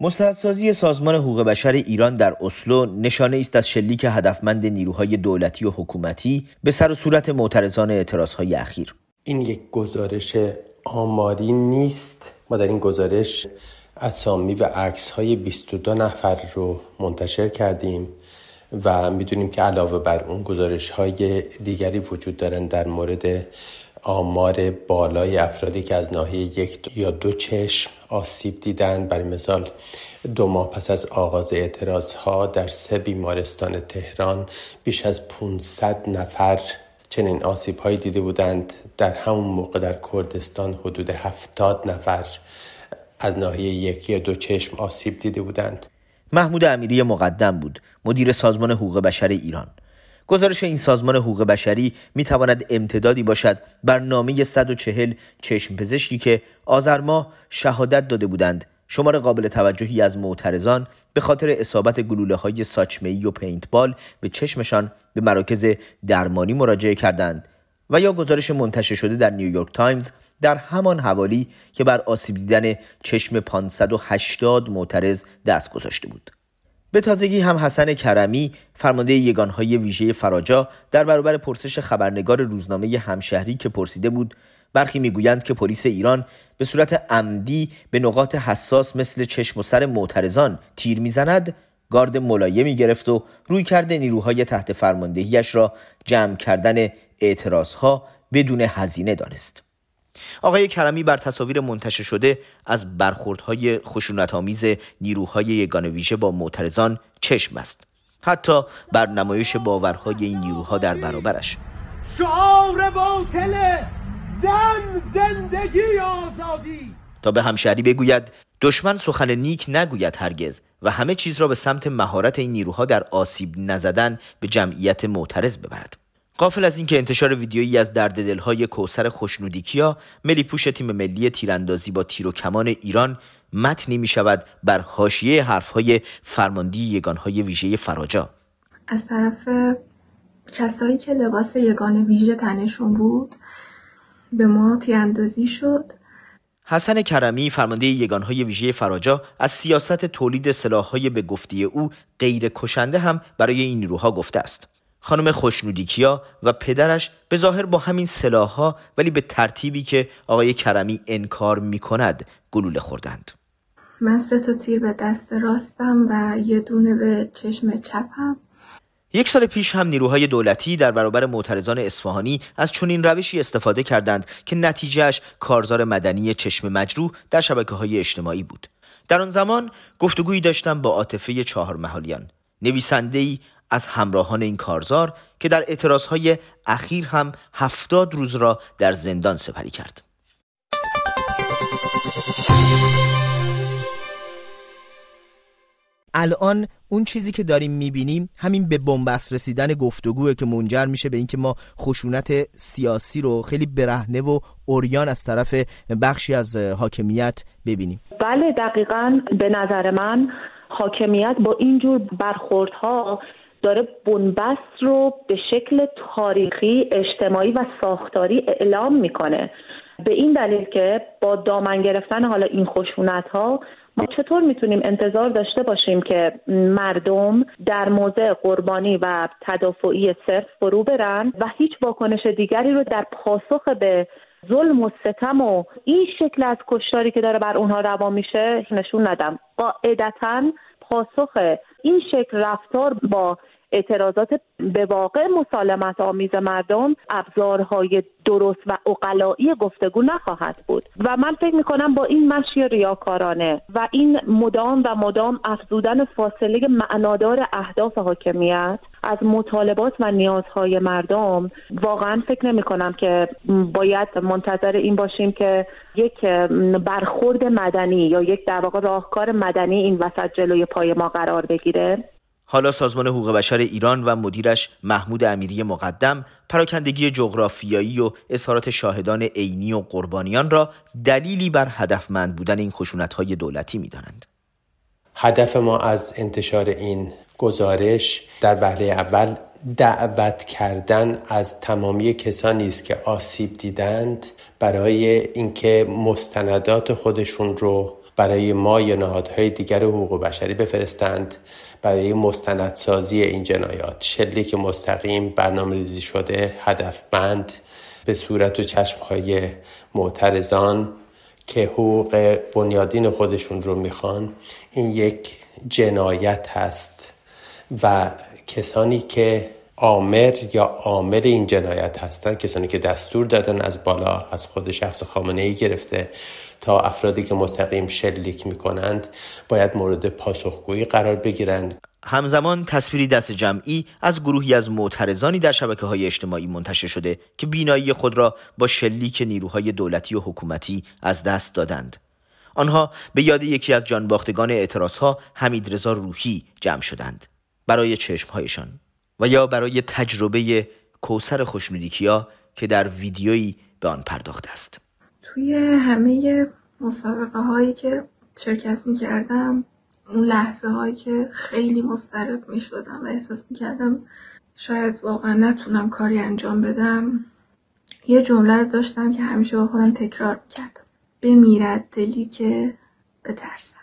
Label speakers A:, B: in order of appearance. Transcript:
A: مستندسازی سازمان حقوق بشر ایران در اسلو نشانه است از شلیک هدفمند نیروهای دولتی و حکومتی به سر و صورت معترضان اعتراضهای اخیر.
B: این یک گزارش آماری نیست. ما در این گزارش اسامی و عکس‌های 22 نفر رو منتشر کردیم و می‌دونیم که علاوه بر اون گزارش‌های دیگری وجود دارن در مورد آمار بالای افرادی که از ناحیه 1 یا 2 چشم آسیب دیدن. برای مثال 2 ماه پس از آغاز اعتراضها در 3 بیمارستان تهران بیش از 500 نفر چنین آسیب‌هایی دیده بودند. در همون موقع در کردستان حدود 70 نفر از ناحیه 1 یا 2 چشم آسیب دیده بودند.
A: محمود امیری مقدم بود، مدیر سازمان حقوق بشر ایران. گزارش این سازمان حقوق بشری میتواند امتدادی باشد بر نامه 140 چشم پزشکی که آذر ماه شهادت داده بودند شمار قابل توجهی از معترضان به خاطر اصابت گلوله‌های ساچمه‌ای و پینتبال به چشمشان به مراکز درمانی مراجعه کردند و یا گزارش منتشر شده در نیویورک تایمز در همان حوالی که بر آسیب دیدن چشم 580 معترض دست گذاشته بود. به تازگی هم حسن کرمی فرمانده یگانهای ویژه فراجا در برابر پرسش خبرنگار روزنامه همشهری که پرسیده بود برخی میگویند که پلیس ایران به صورت عمدی به نقاط حساس مثل چشم و سر معترضان تیر میزند، گارد ملایمی گرفت و روی کرده نیروهای تحت فرماندهیش را جمع کردن اعتراضها بدون هزینه دانست. آقای کرمی بر تصاویر منتشر شده از برخوردهای خشونت‌آمیز نیروهای یگان ویژه با معترضان چشم است. حتی بر نمایش باورهای این نیروها در برابرش.
C: شعار باطل زن، زندگی، آزادی.
A: تا به همشهری بگوید دشمن سخن نیک نگوید هرگز و همه چیز را به سمت مهارت این نیروها در آسیب نزدن به جمعیت معترض ببرد. غافل از اینکه انتشار ویدیویی از درد دلهای کوثر خوشنودیکیا، ملی پوش تیم ملی تیراندازی با تیر و کمان ایران، متنی می شود بر حاشیه حرفهای فرمانده یگانهای ویژه فراجا.
D: از طرف کسایی که لباس یگان ویژه تنشون بود به ما تیراندازی شد.
A: حسن کرمی فرمانده یگانهای ویژه فراجا از سیاست تولید سلاح‌های به گفته او غیر کشنده هم برای این نیروها گفته است. خانم خوشنودیکیا و پدرش به ظاهر با همین سلاح‌ها ولی به ترتیبی که آقای کرمی انکار می‌کند گلوله خوردند.
D: من 3 تیر به دست راستم و 1 به چشم چپم.
A: 1 سال پیش هم نیروهای دولتی در برابر معترضان اصفهانی از چنین روشی استفاده کردند که نتیجهش کارزار مدنی چشم مجروح در شبکه‌های اجتماعی بود. در آن زمان گفتگویی داشتم با عاطفه چهارمحالیان، نویسنده‌ای از همراهان این کارزار که در اعتراضهای اخیر هم 70 روز را در زندان سپری کرد. الان اون چیزی که داریم میبینیم همین به بنبست رسیدن گفتگوه که منجر میشه به اینکه ما خشونت سیاسی رو خیلی برهنه و عریان از طرف بخشی از حاکمیت ببینیم.
E: بله دقیقاً. به نظر من حاکمیت با اینجور برخوردها داره بنبست رو به شکل تاریخی، اجتماعی و ساختاری اعلام میکنه. به این دلیل که با دامن گرفتن حالا این خشونت‌ها ما چطور میتونیم انتظار داشته باشیم که مردم در موضع قربانی و تدافعی صرف فرو برن و هیچ واکنش دیگری رو در پاسخ به ظلم و ستم و این شکل از کشتاری که داره بر اونها روا میشه نشون ندم. قاعدتاً پاسخ این شکل رفتار با اعتراضات به واقع مسالمت آمیز مردم ابزارهای درست و عقلایی گفتگو نخواهد بود و من فکر میکنم با این مشی ریاکارانه و این مدام افزودن فاصله معنادار اهداف حاکمیت از مطالبات و نیازهای مردم، واقعا فکر نمیکنم که باید منتظر این باشیم که یک برخورد مدنی یا یک در واقع راهکار مدنی این وسط جلوی پای ما قرار بگیره.
A: حالا سازمان حقوق بشر ایران و مدیرش محمود امیری مقدم پراکندگی جغرافیایی و اظهارات شاهدان عینی و قربانیان را دلیلی بر هدفمند بودن این خشونت‌های دولتی می‌دانند.
B: هدف ما از انتشار این گزارش در وهله اول دعوت کردن از تمامی کسانی است که آسیب دیدند برای اینکه مستندات خودشون رو برای ما یا نهادهای دیگر حقوق بشری بفرستند برای مستندسازی این جنایات. شلیک مستقیم، برنامه‌ریزی شده، هدفمند، به صورت و چشمهای معترضان که حقوق بنیادین خودشون رو میخوان، این یک جنایت هست و کسانی که آمر یا عامل این جنایت هستند، کسانی که دستور دادن از بالا، از خود شخص خامنه‌ای گرفته تا افرادی که مستقیم شلیک میکنند، باید مورد پاسخگویی قرار بگیرند.
A: همزمان تصویری دست جمعی از گروهی از معترضانی در شبکه‌های اجتماعی منتشر شده که بینایی خود را با شلیک نیروهای دولتی و حکومتی از دست دادند. آنها به یاد یکی از جانباختگان اعتراضها، حمیدرضا روحی، جمع شدند برای چشمهایشان و یا برای تجربه کوثر خوشنودی‌کیا که در ویدیویی به آن پرداخته است.
D: توی همه مسابقه هایی که شرکت می‌کردم، اون لحظه هایی که خیلی مضطرب می‌شدم و احساس می‌کردم شاید واقعا نتونم کاری انجام بدم، یه جمله رو داشتم که همیشه با خودم تکرار می‌کردم: بمیرد دلی که بترسد.